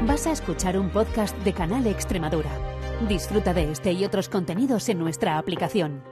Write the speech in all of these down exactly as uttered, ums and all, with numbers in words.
Vas a escuchar un podcast de Canal Extremadura. Disfruta de este y otros contenidos en nuestra aplicación.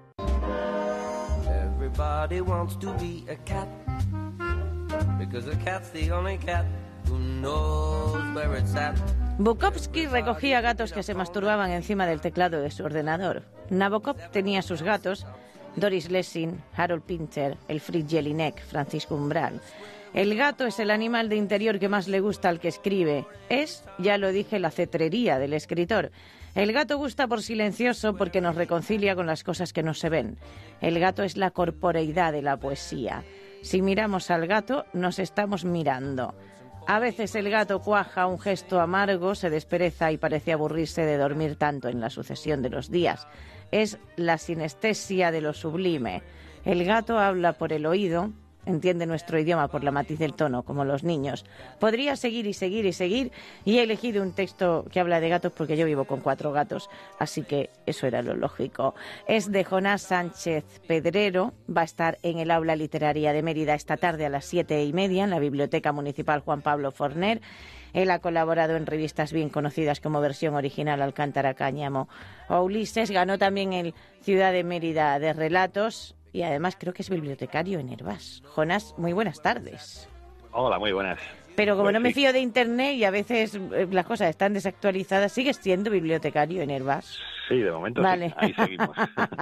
Everybody wants to be a cat, because a cat's the only cat who knows where it's at. Bukowski recogía gatos que se masturbaban encima del teclado de su ordenador. Nabokov tenía sus gatos, Doris Lessing, Harold Pinter, Elfriede Jelinek, Francisco Umbral. El gato es el animal de interior que más le gusta al que escribe. Es, ya lo dije, la cetrería del escritor. El gato gusta por silencioso porque nos reconcilia con las cosas que no se ven. El gato es la corporeidad de la poesía. Si miramos al gato, nos estamos mirando. A veces el gato cuaja un gesto amargo, se despereza y parece aburrirse de dormir tanto en la sucesión de los días. Es la sinestesia de lo sublime. El gato habla por el oído, entiende nuestro idioma por la matiz del tono, como los niños. Podría seguir y seguir y seguir, y he elegido un texto que habla de gatos porque yo vivo con cuatro gatos, así que eso era lo lógico. Es de Jonás Sánchez Pedrero, va a estar en el Aula Literaria de Mérida esta tarde a las siete y media, en la Biblioteca Municipal Juan Pablo Forner. Él ha colaborado en revistas bien conocidas como Versión Original, Alcántara, Cáñamo o Ulises. Ganó también el Ciudad de Mérida de Relatos. Y además creo que es bibliotecario en Hervás. Jonás, muy buenas tardes. Hola, muy buenas. Pero como pues no sí. me fío de internet y a veces eh, las cosas están desactualizadas, ¿sigues siendo bibliotecario en Hervás? Sí, de momento vale. Sí, ahí seguimos.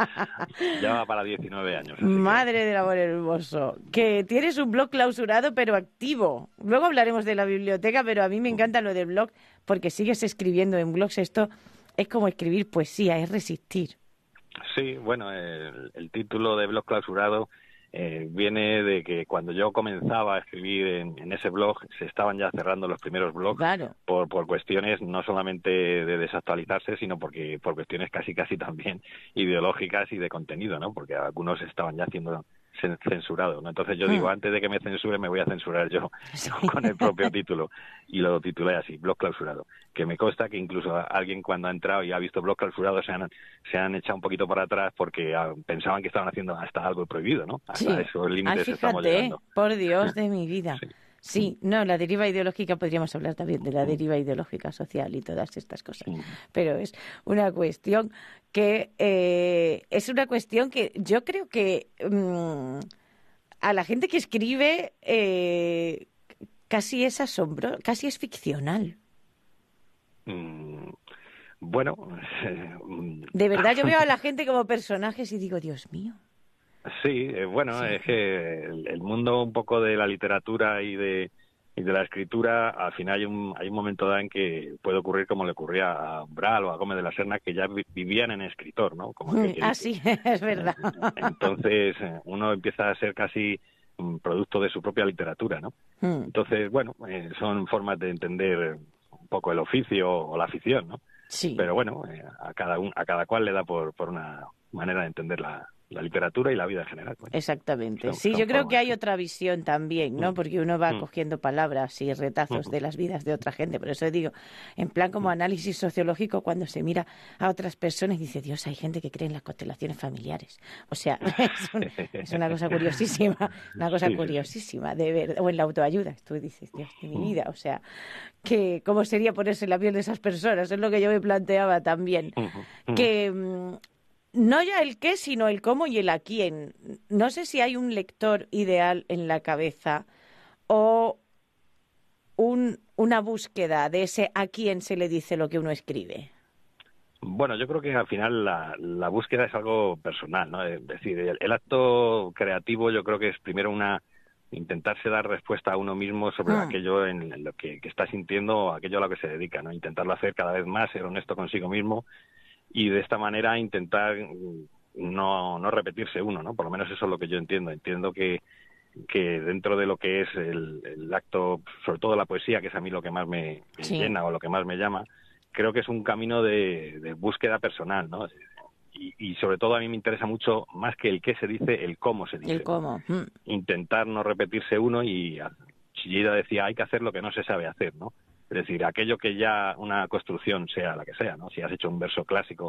Ya va para diecinueve años. Madre que... del amor hermoso. Que tienes un blog clausurado pero activo. Luego hablaremos de la biblioteca, pero a mí me encanta lo del blog porque sigues escribiendo en blogs. Esto es como escribir poesía, es resistir. Sí, bueno, el, el título de blog clausurado eh, viene de que cuando yo comenzaba a escribir en, en ese blog se estaban ya cerrando los primeros blogs claro. por, por cuestiones no solamente de desactualizarse, sino porque por cuestiones casi casi también ideológicas y de contenido, ¿no? Porque algunos estaban ya haciendo censurado, ¿no? Entonces yo digo, antes de que me censuren me voy a censurar yo sí. con el propio título, y lo titulé así, blog clausurado, que me consta que incluso alguien cuando ha entrado y ha visto blog clausurado se han, se han echado un poquito para atrás porque ah, pensaban que estaban haciendo hasta algo prohibido, ¿no? Hasta sí. esos límites Ay, estamos fíjate, llegando. Por Dios de mi vida. Sí. Sí, no, la deriva ideológica, podríamos hablar también de la deriva ideológica social y todas estas cosas, pero es una cuestión que eh, es una cuestión que yo creo que mmm, a la gente que escribe eh, casi es asombro, casi es ficcional. Mm, bueno, de verdad yo veo a la gente como personajes y digo, Dios mío. Sí, eh, bueno, sí. Es que el, el mundo un poco de la literatura y de y de la escritura, al final hay un hay un momento dado en que puede ocurrir como le ocurría a Umbral o a Gómez de la Serna, que ya vivían en escritor, ¿no? Como que, que ah, dice. sí, es verdad. Entonces uno empieza a ser casi un producto de su propia literatura, ¿no? Mm. Entonces, bueno, eh, son formas de entender un poco el oficio o la afición, ¿no? Sí. Pero bueno, eh, a cada un, a cada cual le da por por una manera de entender la la literatura y la vida en general. Bueno, exactamente. Son, sí, son yo creo formas, que hay sí. otra visión también, ¿no? Porque uno va cogiendo palabras y retazos de las vidas de otra gente. Por eso digo, en plan como análisis sociológico, cuando se mira a otras personas y dice, Dios, hay gente que cree en las constelaciones familiares. O sea, es, un, es una cosa curiosísima, una cosa sí, curiosísima, de ver, o en la autoayuda. Tú dices, Dios de mi vida, o sea, que cómo sería ponerse en la piel de esas personas, es lo que yo me planteaba también. Que no ya el qué, sino el cómo y el a quién. No sé si hay un lector ideal en la cabeza o un, una búsqueda de ese a quién se le dice lo que uno escribe. Bueno, yo creo que al final la, la búsqueda es algo personal, ¿no? Es decir, el, el acto creativo yo creo que es primero una intentarse dar respuesta a uno mismo sobre mm. aquello en, en lo que, que está sintiendo o aquello a lo que se dedica, ¿no? Intentarlo hacer cada vez más, ser honesto consigo mismo y de esta manera intentar no, no repetirse uno, ¿no? Por lo menos eso es lo que yo entiendo. Entiendo que, que dentro de lo que es el, el acto, sobre todo la poesía, que es a mí lo que más me, me sí. llena o lo que más me llama, creo que es un camino de, de búsqueda personal, ¿no? Y, y sobre todo a mí me interesa mucho, más que el qué se dice, el cómo se dice. El cómo. Mm. Intentar no repetirse uno y Chillida decía, hay que hacer lo que no se sabe hacer, ¿no? Es decir, aquello que ya una construcción sea la que sea, ¿no? Si has hecho un verso clásico,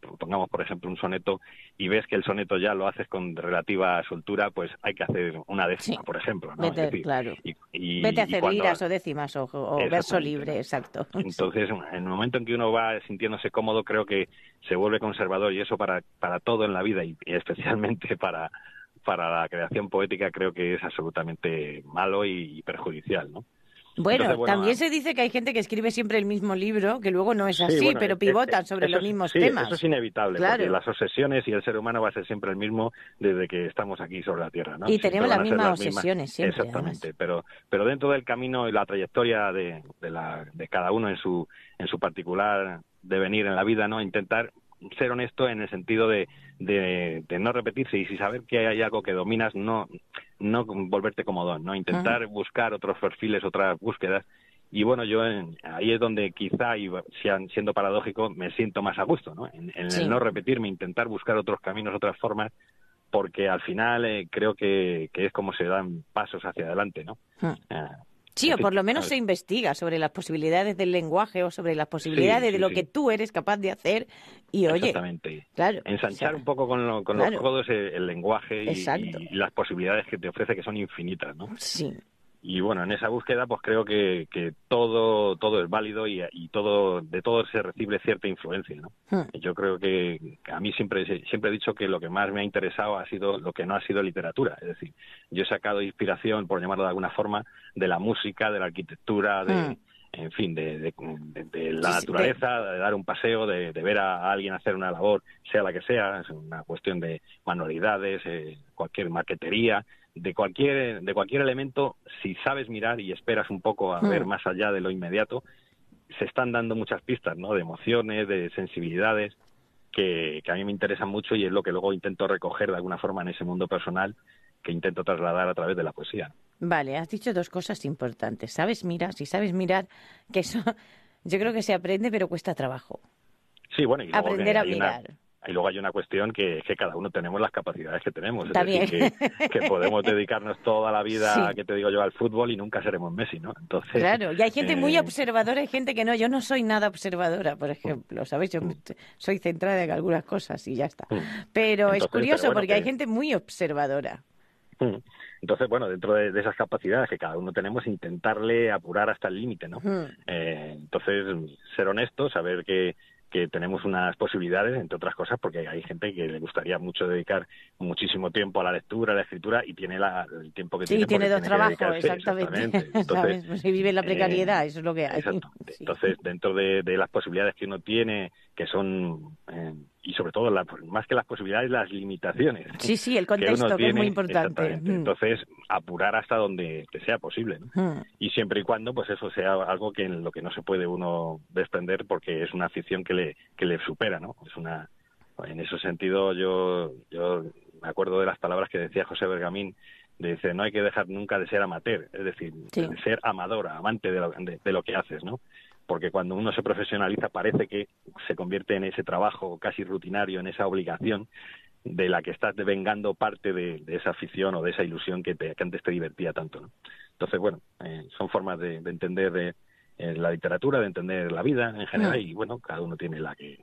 pongamos por ejemplo un soneto y ves que el soneto ya lo haces con relativa soltura, pues hay que hacer una décima, sí. por ejemplo, ¿no? Vete, es decir, claro. y, y, Vete a hacer cuando, liras o décimas o, o verso libre, exacto. Entonces, sí. En el momento en que uno va sintiéndose cómodo, creo que se vuelve conservador, y eso para, para todo en la vida, y, y especialmente para, para la creación poética, creo que es absolutamente malo y, y perjudicial, ¿no? Bueno, Entonces, bueno, también se dice que hay gente que escribe siempre el mismo libro, que luego no es así, sí, bueno, pero pivotan es, sobre eso, los mismos sí, temas. Eso es inevitable, claro. Porque las obsesiones y el ser humano va a ser siempre el mismo desde que estamos aquí sobre la Tierra, ¿no? Y Siempre tenemos las mismas las obsesiones mismas, siempre, exactamente, pero pero dentro del camino y la trayectoria de, de, la, de cada uno en su en su particular devenir en la vida, ¿no? Intentar ser honesto en el sentido de, de, de no repetirse, y si saber que hay algo que dominas, no no volverte cómodo, ¿no? Intentar uh-huh. buscar otros perfiles, otras búsquedas. Y bueno, yo en, ahí es donde quizá, y siendo paradójico, me siento más a gusto, ¿no? En, en sí. el no repetirme, intentar buscar otros caminos, otras formas, porque al final eh, creo que, que es como se dan pasos hacia adelante, ¿no? Hmm. Eh, sí, o por lo menos se investiga sobre las posibilidades del lenguaje o sobre las posibilidades sí, sí, de lo sí. que tú eres capaz de hacer. Y oye, exactamente. Claro, ensanchar o sea, un poco con, lo, con claro. los codos el, el lenguaje y, y las posibilidades que te ofrece, que son infinitas, ¿no? Sí. Y bueno, en esa búsqueda pues creo que, que todo todo es válido y, y todo de todo se recibe cierta influencia, ¿no? Hmm. Yo creo que, que a mí siempre siempre he dicho que lo que más me ha interesado ha sido lo que no ha sido literatura, es decir, yo he sacado inspiración, por llamarlo de alguna forma, de la música, de la arquitectura, de hmm. en fin, de, de, de, de la sí, naturaleza, de... de dar un paseo, de, de ver a alguien hacer una labor, sea la que sea, es una cuestión de manualidades, eh, cualquier marquetería, de cualquier de cualquier elemento. Si sabes mirar y esperas un poco a hmm. ver más allá de lo inmediato, se están dando muchas pistas, ¿no? De emociones, de sensibilidades que, que a mí me interesan mucho, y es lo que luego intento recoger de alguna forma en ese mundo personal que intento trasladar a través de la poesía. Vale, has dicho dos cosas importantes. Sabes mirar, si sabes mirar, que eso yo creo que se aprende, pero cuesta trabajo. Sí, bueno, y luego aprender a mirar. Una... Y luego hay una cuestión que es que cada uno tenemos las capacidades que tenemos. Es También. decir, que, que podemos dedicarnos toda la vida, sí. que te digo yo, al fútbol y nunca seremos Messi, ¿no? Entonces, claro, y hay gente eh... muy observadora, hay gente que no. Yo no soy nada observadora, por ejemplo, ¿sabéis? Yo soy centrada en algunas cosas y ya está. Pero Entonces, es curioso pero bueno, porque que... hay gente muy observadora. Entonces, bueno, dentro de, de esas capacidades que cada uno tenemos, intentarle apurar hasta el límite, ¿no? Uh-huh. Eh, entonces, ser honesto, saber que que tenemos unas posibilidades, entre otras cosas, porque hay gente que le gustaría mucho dedicar muchísimo tiempo a la lectura, a la escritura, y tiene la, el tiempo que sí, tiene. Sí, tiene dos tiene trabajos, exactamente. exactamente. Entonces, pues si vive en la precariedad, eh, eso es lo que hay. Exacto. Sí. Entonces, dentro de, de las posibilidades que uno tiene, que son, eh, y sobre todo, la, más que las posibilidades, las limitaciones. Sí, sí, el contexto, que, que tiene, es muy importante. Mm. Entonces, apurar hasta donde te sea posible, ¿no? Mm. Y siempre y cuando, pues eso sea algo que en lo que no se puede uno desprender, porque es una afición que le, que le supera, ¿no? Es una, en ese sentido, yo, yo me acuerdo de las palabras que decía José Bergamín, de dice, no hay que dejar nunca de ser amateur, es decir, sí. de ser amadora, amante de lo, de, de lo que haces, ¿no? Porque cuando uno se profesionaliza parece que se convierte en ese trabajo casi rutinario, en esa obligación de la que estás devengando parte de, de esa afición o de esa ilusión que, te, que antes te divertía tanto, ¿no? Entonces, bueno, eh, son formas de, de entender de, eh, la literatura, de entender la vida en general, mm. y bueno, cada uno tiene la que...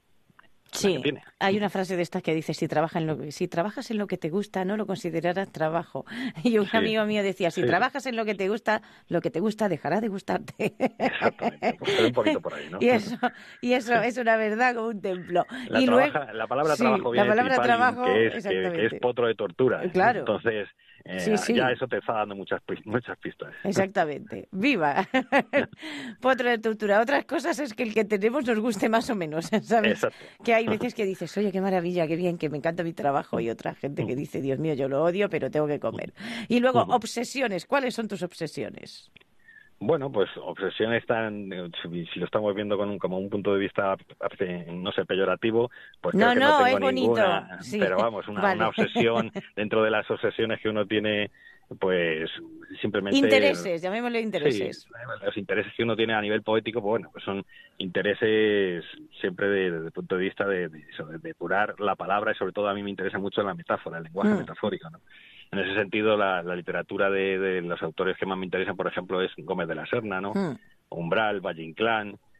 Sí, hay una frase de estas que dice, si, trabaja en lo, si trabajas en lo que te gusta, no lo considerarás trabajo. Y un sí, amigo mío decía, si sí. trabajas en lo que te gusta, lo que te gusta dejará de gustarte. Exactamente, pues un poquito por ahí, ¿no? Y eso, y eso es una verdad como un templo. La, y trabaja, luego, la palabra sí, trabajo viene la palabra de trabajo, que es, que, que es potro de tortura. Claro. Entonces, eh, sí, sí. ya eso te está dando muchas, muchas pistas. Exactamente. ¡Viva! Potro de tortura. Otras cosas es que el que tenemos nos guste más o menos, ¿sabes? Exacto. Que hay veces que dices, oye, qué maravilla, qué bien, que me encanta mi trabajo, y otra gente que dice, Dios mío, yo lo odio, pero tengo que comer. Y luego, obsesiones. ¿Cuáles son tus obsesiones? Bueno, pues obsesiones tan, si lo estamos viendo con un, como un punto de vista, no sé, peyorativo, pues no, creo que no, no tengo es bonito. ninguna, Sí. pero vamos, una, vale. una obsesión dentro de las obsesiones que uno tiene, pues simplemente... Intereses, llamémosle intereses. Sí, los intereses que uno tiene a nivel poético, pues bueno, pues son intereses siempre de, desde el punto de vista de, de, eso, de depurar la palabra, y sobre todo a mí me interesa mucho la metáfora, el lenguaje mm. metafórico, ¿no? En ese sentido, la, la literatura de, de los autores que más me interesan, por ejemplo, es Gómez de la Serna, ¿no? Mm. Umbral, Valle Inclán,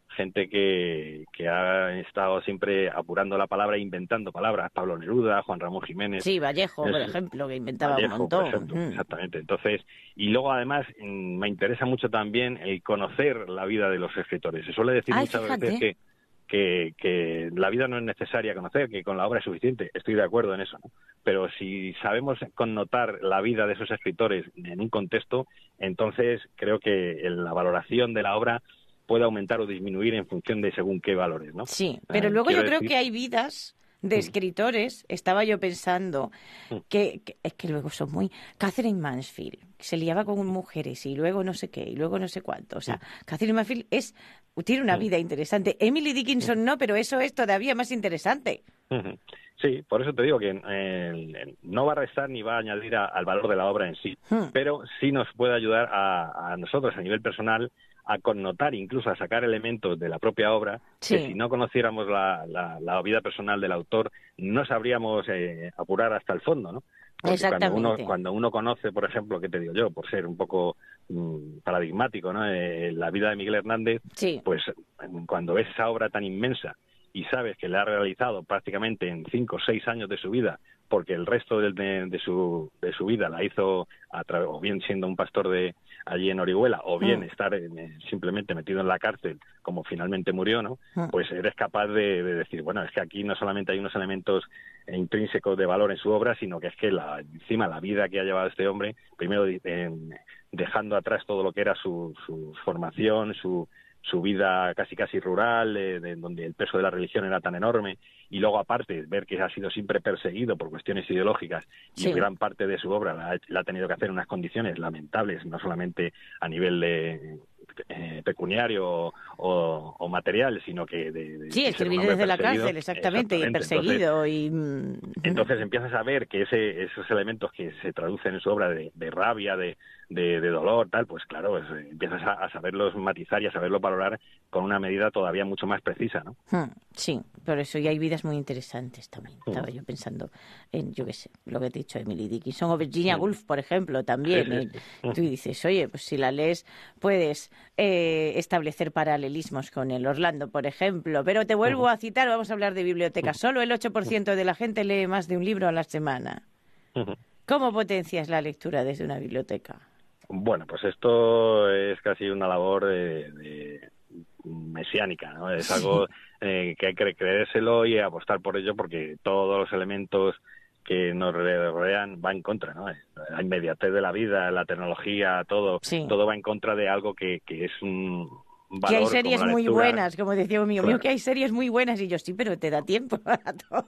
gente que, que ha estado siempre apurando la palabra, inventando palabras, Pablo Neruda, Juan Ramón Jiménez. Sí, Vallejo, es, por ejemplo, que inventaba Vallejo, un montón. por ejemplo, Mm. exactamente. Entonces, y luego además me interesa mucho también el conocer la vida de los escritores. Se suele decir Ay, muchas fíjate. veces que Que, que la vida no es necesaria conocer, que con la obra es suficiente. Estoy de acuerdo en eso, ¿no? Pero si sabemos connotar la vida de esos escritores en un contexto, entonces creo que la valoración de la obra puede aumentar o disminuir en función de según qué valores, ¿no? Sí, pero Eh, luego yo quiero creo decir- que hay vidas de escritores, estaba yo pensando, que, que es que luego son muy... Catherine Mansfield, que se liaba con mujeres y luego no sé qué, y luego no sé cuánto. O sea, Catherine Mansfield es, tiene una vida interesante. Emily Dickinson no, pero eso es todavía más interesante. Ujú. Sí, por eso te digo que eh, no va a restar ni va a añadir a- al valor de la obra en sí, Hmm. pero sí nos puede ayudar a, a nosotros a nivel personal a connotar, incluso a sacar elementos de la propia obra, Sí. que si no conociéramos la, la, la vida personal del autor, no sabríamos eh, apurar hasta el fondo, ¿no? Porque Exactamente. Cuando uno, cuando uno conoce, por ejemplo, ¿qué te digo yo? Por ser un poco mm, paradigmático, ¿no? Eh, la vida de Miguel Hernández, Sí. pues cuando ves esa obra tan inmensa y sabes que la ha realizado prácticamente en cinco o seis años de su vida, porque el resto de, de, de su, de su vida la hizo a tra- o bien siendo un pastor de allí en Orihuela, o bien Mm. estar en- simplemente metido en la cárcel, como finalmente murió, ¿no? Mm. Pues eres capaz de, de decir, bueno, es que aquí no solamente hay unos elementos intrínsecos de valor en su obra, sino que es que la, encima la vida que ha llevado este hombre, primero eh, dejando atrás todo lo que era su, su formación, su su vida casi casi rural, eh, de, donde el peso de la religión era tan enorme, y luego aparte ver que ha sido siempre perseguido por cuestiones ideológicas, Sí. y gran parte de su obra la, ha- la ha tenido que hacer en unas condiciones lamentables, no solamente a nivel de eh, pecuniario o, o, o material, sino que de, de- Sí, de ser un escribir hombre desde la perseguido. cárcel, exactamente, y Exactamente. perseguido. y mm, Entonces empiezas a ver que ese, esos elementos que se traducen en su obra de, de rabia, de, de, de dolor, tal, pues claro, pues, eh, empiezas a, a saberlos matizar y a saberlos valorar con una medida todavía mucho más precisa, ¿no? Hmm, sí, por eso, y hay vidas muy interesantes también. Hmm. Estaba yo pensando en, yo qué sé, lo que te he dicho, Emily Dickinson o Virginia Woolf, por ejemplo, también. Sí, sí, eh, sí. Tú dices, oye, pues si la lees puedes eh, establecer paralelismos con el Orlando, por ejemplo. Pero te vuelvo a citar, vamos a hablar de bibliotecas. Solo el ocho por ciento de la gente lee más de un libro a la semana. Ujú. ¿Cómo potencias la lectura desde una biblioteca? Bueno, pues esto es casi una labor de, de mesiánica, ¿no? Es algo eh, que hay que creérselo y apostar por ello, porque todos los elementos que nos rodean va en contra, ¿no? La inmediatez de la vida, la tecnología, todo, Sí. todo va en contra de algo que, que es un valor, Que hay como series la muy lectura. buenas, como decía un mío, Claro. mío, que hay series muy buenas, y yo sí, pero te da tiempo para todo.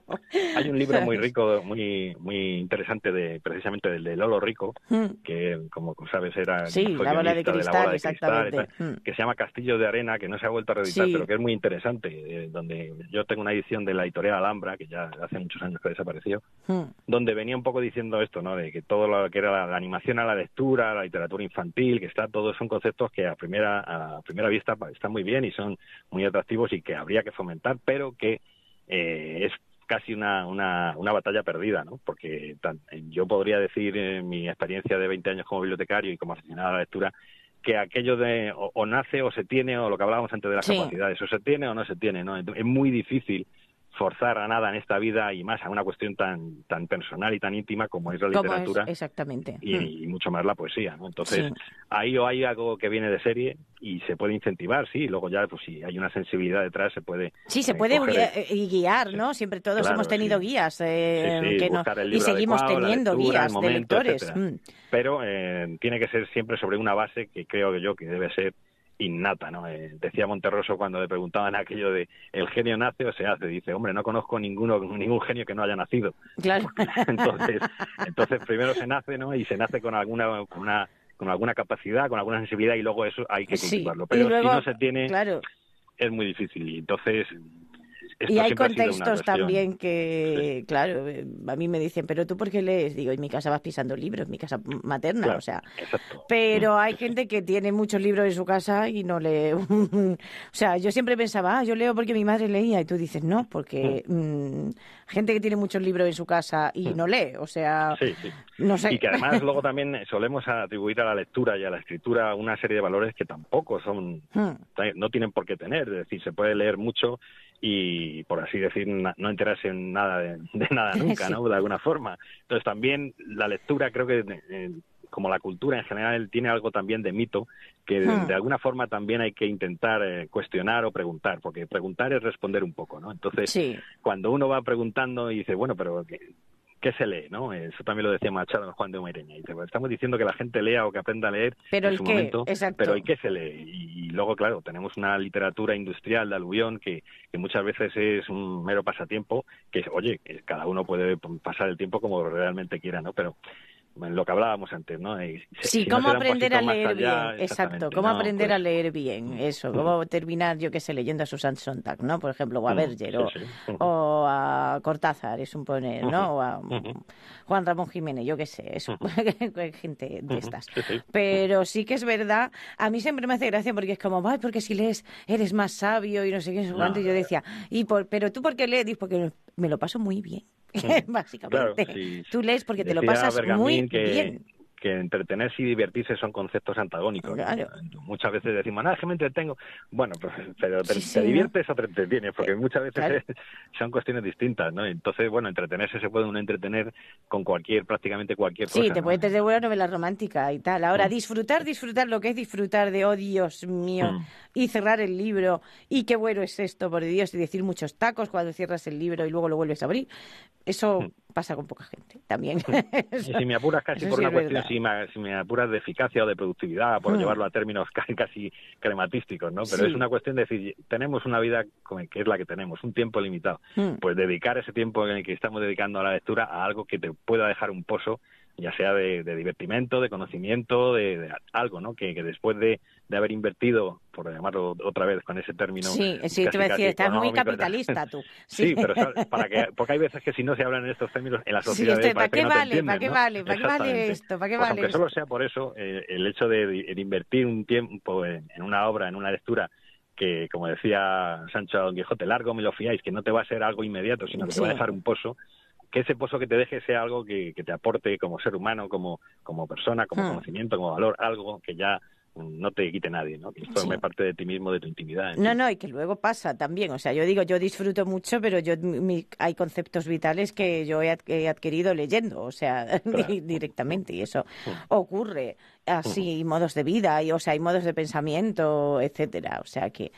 Hay un libro muy ¿Sabes? rico, muy muy interesante, de precisamente del de Lolo Rico, Mm. que como sabes era Sí, fue La bola de guionista cristal, La bola de exactamente. cristal y tal, Mm. que se llama Castillo de Arena, que no se ha vuelto a reeditar, Sí. pero que es muy interesante, eh, donde yo tengo una edición de la editorial Alhambra, que ya hace muchos años que desapareció, Mm. donde venía un poco diciendo esto, ¿no? De que todo lo que era la, la animación a la lectura, la literatura infantil, que está, todos son conceptos que a primera a primera vista pa- están muy bien y son muy atractivos y que habría que fomentar, pero que eh, es casi una, una, una batalla perdida, ¿no? Porque tan- yo podría decir en mi experiencia de veinte años como bibliotecario y como aficionado a la lectura, que aquello de o, o nace o se tiene, o lo que hablábamos antes de las Sí. capacidades, o se tiene o no se tiene, ¿no? Es muy difícil forzar a nada en esta vida, y más a una cuestión tan tan personal y tan íntima como es la ¿Cómo es? literatura Exactamente. Mm. y, y mucho más la poesía, ¿no? Entonces, Sí. ahí o hay algo que viene de serie y se puede incentivar, sí, y luego ya, pues si hay una sensibilidad detrás, se puede... Sí, se eh, puede coger guia- el- eh, guiar, ¿no? Siempre todos Claro, hemos tenido sí. guías eh, Sí, sí, que no- buscar el y libro seguimos adecuado, la teniendo lectura, guías el momento, de lectores. etcétera. Mm. Pero eh, tiene que ser siempre sobre una base que creo yo que debe ser innata, ¿no? Eh, decía Monterroso cuando le preguntaban aquello de ¿el genio nace o se hace? Dice, hombre, no conozco ninguno ningún genio que no haya nacido. Claro. Entonces, entonces primero se nace, ¿no? Y se nace con alguna con una con alguna capacidad, con alguna sensibilidad, y luego eso hay que Sí, cultivarlo. y Pero luego, si no se tiene, claro. es muy difícil. Y entonces esto y hay siempre ha sido una contextos cuestión. también que, Sí. claro, a mí me dicen, pero tú ¿por qué lees? Digo, en mi casa vas pisando libros, mi casa materna, Claro, o sea. exacto. Pero hay gente que tiene muchos libros en su casa y no lee. O sea, yo siempre pensaba, ah, yo leo porque mi madre leía, y tú dices, no, porque mmm, gente que tiene muchos libros en su casa y no lee, o sea, Sí, sí. no sé. Y que además luego también solemos atribuir a la lectura y a la escritura una serie de valores que tampoco son, Hmm. no tienen por qué tener. Es decir, se puede leer mucho y, por así decir, na- no enterarse en nada de, de nada nunca, Sí. ¿no? De alguna forma. Entonces también la lectura, creo que eh, como la cultura en general, tiene algo también de mito que de, Hmm. de alguna forma también hay que intentar eh, cuestionar o preguntar, porque preguntar es responder un poco, ¿no? Entonces, Sí. cuando uno va preguntando y dice, bueno, pero ¿qué, qué se lee, no? Eso también lo decía Machado en Juan de Maireña. Y dice, pues estamos diciendo que la gente lea o que aprenda a leer Pero en el su qué, momento, exacto. pero ¿y qué se lee? Y, y luego, claro, tenemos una literatura industrial de aluvión que, que muchas veces es un mero pasatiempo, que, oye, que cada uno puede pasar el tiempo como realmente quiera, ¿no? Pero en lo que hablábamos antes, ¿no? Y Sí, si no cómo se da un aprender a pasito más leer allá, bien, exacto, exactamente, cómo ¿no? aprender Pues, a leer bien, eso, cómo terminar, yo qué sé, leyendo a Susan Sontag, ¿no? Por ejemplo, o a Mm, Berger, sí, o, sí. Ujú. o a Cortázar, es un poner, ¿no? O a Ujú. Juan Ramón Jiménez, yo qué sé, es Ujú. gente de Ujú. estas. Sí, sí. Pero sí que es verdad, a mí siempre me hace gracia porque es como, ay, porque si lees eres más sabio y no sé qué, no sé cuánto", y yo decía, y por, pero tú ¿por qué lees? Dices, porque me lo paso muy bien, básicamente. Claro, sí. Tú lees porque te lo Decía pasas Bergamín muy que, bien. que entretenerse y divertirse son conceptos antagónicos, ¿no? Claro. Muchas veces decimos, no, es que me entretengo. Bueno, pues, pero te, Sí, sí, te ¿no? diviertes o te entretienes, porque Eh, muchas veces claro. es- son cuestiones distintas, ¿no? Entonces, bueno, entretenerse se puede uno entretener con cualquier, prácticamente cualquier Sí, cosa, te ¿no? puedes de buena novela romántica y tal. Ahora, Mm. disfrutar, disfrutar lo que es disfrutar de, oh Dios mío, Mm. y cerrar el libro, y qué bueno es esto, por Dios, y decir muchos tacos cuando cierras el libro y luego lo vuelves a abrir. Eso Mm. pasa con poca gente también. Y si me apuras casi Eso por sí una es cuestión, verdad. si me, si me apuras de eficacia o de productividad, por Mm. llevarlo a términos ca- casi crematísticos, ¿no? Pero Sí. es una cuestión de decir, tenemos una vida como que es la que tenemos, un tiempo limitado. Mm. Pues dedicar ese tiempo en el que estamos dedicando a la lectura a algo que te pueda dejar un pozo, ya sea de, de divertimento, de conocimiento, de, de algo, ¿no? Que, que después de, de haber invertido, por llamarlo otra vez con ese término, Sí, sí, casi, te iba a decir, casi estás muy económico, capitalista tú. Sí, pero ¿sabes? para que, porque hay veces que si no se hablan en estos términos en la Sí, sociedad este, ¿para parece qué que no te vale? ¿Para entienden, qué ¿no? vale? ¿Para qué vale Exactamente. esto? ¿Para qué Pues vale aunque solo esto? sea por eso, eh, el hecho de, de invertir un tiempo en, en una obra, en una lectura, que, como decía Sancho a Don Quijote, largo me lo fiáis, que no te va a ser algo inmediato, sino que Sí. te va a dejar un pozo, que ese pozo que te deje sea algo que, que te aporte como ser humano, como, como persona, como Hmm. conocimiento, como valor, algo que ya no te quite nadie, ¿no? Que forme Sí. parte de ti mismo, de tu intimidad. en No, fin. no, y que luego pasa también. O sea, yo digo, yo disfruto mucho, pero yo mi- hay conceptos vitales que yo he, ad- he adquirido leyendo, o sea, Claro. di- directamente, y eso Mm. ocurre. Así, modos de vida, y, o sea, hay modos de pensamiento, etcétera. O sea que,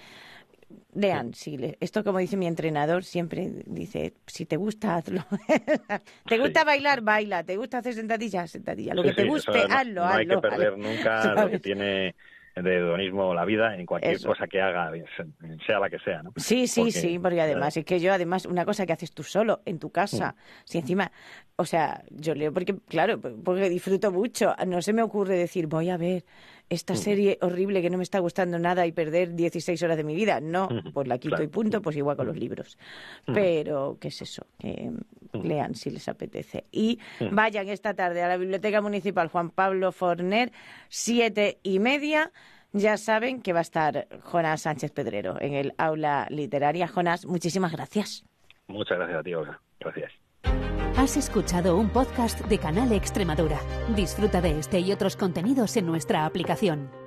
lean, si le- esto como dice mi entrenador, siempre dice, si te gusta, hazlo. ¿Te gusta Sí. bailar? Baila. ¿te gusta hacer sentadillas? Sentadillas. Lo Sí, que te sí, guste, eso no, hazlo, no hay hazlo. que perder hazlo. nunca lo que ¿Sabes? tiene de hedonismo la vida en cualquier Eso. cosa que haga, sea la que sea, ¿no? Sí, sí, Porque, sí, porque además eh, es que yo, además, una cosa que haces tú solo, en tu casa, si encima, o sea, yo leo porque, claro, porque disfruto mucho, no se me ocurre decir, voy a ver esta serie horrible que no me está gustando nada y perder dieciséis horas de mi vida. No, pues la quito claro. y punto, pues igual con los libros. Pero, ¿qué es eso? Que lean si les apetece. Y vayan esta tarde a la Biblioteca Municipal Juan Pablo Forner, siete y media. Ya saben que va a estar Jonás Sánchez Pedrero en el aula literaria. Jonás, muchísimas gracias. Muchas gracias a ti, Olga. Gracias. Has escuchado un podcast de Canal Extremadura. Disfruta de este y otros contenidos en nuestra aplicación.